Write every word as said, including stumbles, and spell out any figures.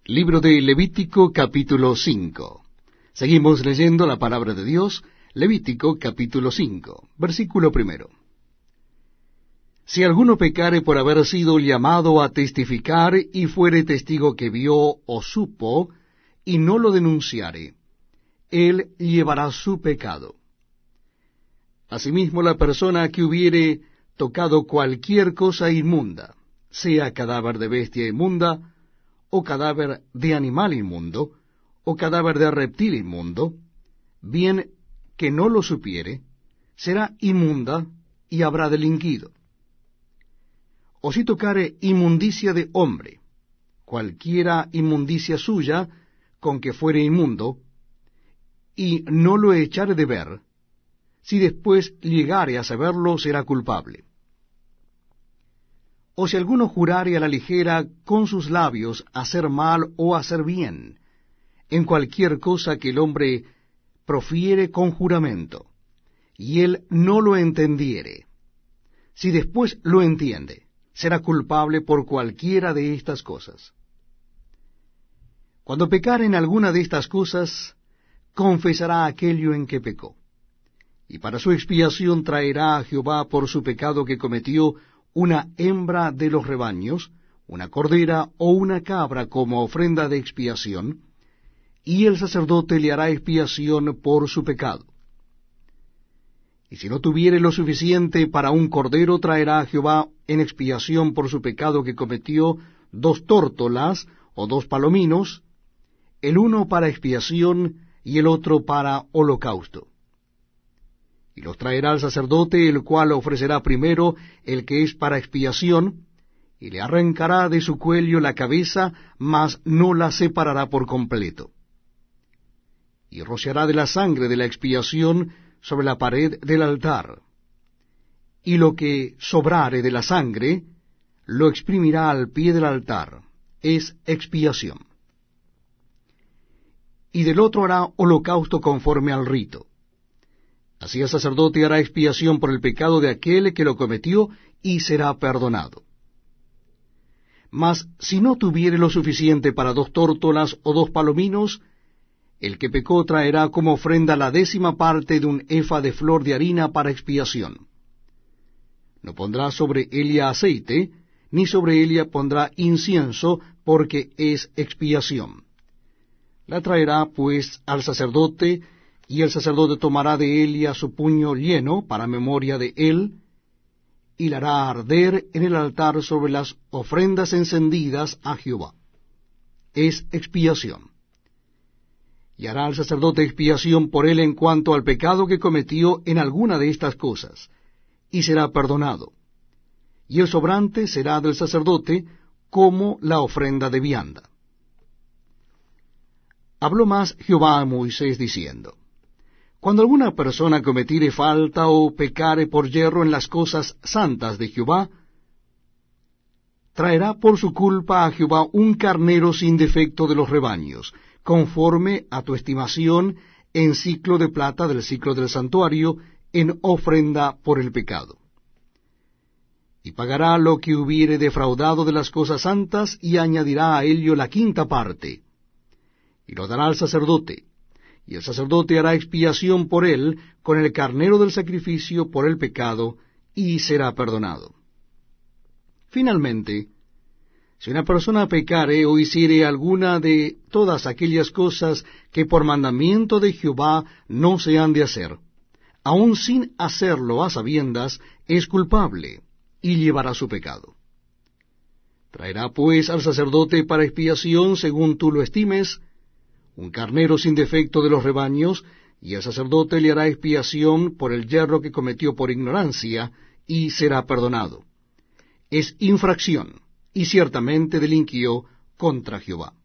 Libro de Levítico, capítulo cinco. Seguimos leyendo la palabra de Dios, Levítico, capítulo cinco, versículo primero. Si alguno pecare por haber sido llamado a testificar y fuere testigo que vio o supo, y no lo denunciare, él llevará su pecado. Asimismo, la persona que hubiere tocado cualquier cosa inmunda, sea cadáver de bestia inmunda, o cadáver de animal inmundo, o cadáver de reptil inmundo, bien que no lo supiere, será inmunda y habrá delinquido. O si tocare inmundicia de hombre, cualquiera inmundicia suya, con que fuere inmundo, y no lo echare de ver, si después llegare a saberlo, será culpable. O si alguno jurare a la ligera con sus labios hacer mal o hacer bien, en cualquier cosa que el hombre profiere con juramento, y él no lo entendiere, si después lo entiende, será culpable por cualquiera de estas cosas. Cuando pecare en alguna de estas cosas, confesará aquello en que pecó, y para su expiación traerá a Jehová por su pecado que cometió una hembra de los rebaños, una cordera o una cabra como ofrenda de expiación, y el sacerdote le hará expiación por su pecado. Y si no tuviere lo suficiente para un cordero, traerá a Jehová en expiación por su pecado que cometió dos tórtolas o dos palominos, el uno para expiación y el otro para holocausto. Y los traerá al sacerdote, el cual ofrecerá primero el que es para expiación, y le arrancará de su cuello la cabeza, mas no la separará por completo. Y rociará de la sangre de la expiación sobre la pared del altar. Y lo que sobrare de la sangre, lo exprimirá al pie del altar, es expiación. Y del otro hará holocausto conforme al rito. Así el sacerdote hará expiación por el pecado de aquel que lo cometió, y será perdonado. Mas si no tuviere lo suficiente para dos tórtolas o dos palominos, el que pecó traerá como ofrenda la décima parte de un efa de flor de harina para expiación. No pondrá sobre ella aceite, ni sobre ella pondrá incienso, porque es expiación. La traerá pues al sacerdote, y el sacerdote tomará de ella su puño lleno para memoria de él, y la hará arder en el altar sobre las ofrendas encendidas a Jehová. Es expiación. Y hará el sacerdote expiación por él en cuanto al pecado que cometió en alguna de estas cosas, y será perdonado. Y el sobrante será del sacerdote como la ofrenda de vianda. Habló más Jehová a Moisés diciendo: Cuando alguna persona cometiere falta o pecare por yerro en las cosas santas de Jehová, traerá por su culpa a Jehová un carnero sin defecto de los rebaños, conforme a tu estimación, en siclo de plata del siclo del santuario, en ofrenda por el pecado. Y pagará lo que hubiere defraudado de las cosas santas, y añadirá a ello la quinta parte, y lo dará al sacerdote. Y el sacerdote hará expiación por él con el carnero del sacrificio por el pecado, y será perdonado. Finalmente, si una persona pecare o hiciere alguna de todas aquellas cosas que por mandamiento de Jehová no se han de hacer, aun sin hacerlo a sabiendas, es culpable, y llevará su pecado. Traerá pues al sacerdote para expiación según tú lo estimes, un carnero sin defecto de los rebaños, y el sacerdote le hará expiación por el yerro que cometió por ignorancia, y será perdonado. Es infracción, y ciertamente delinquió contra Jehová.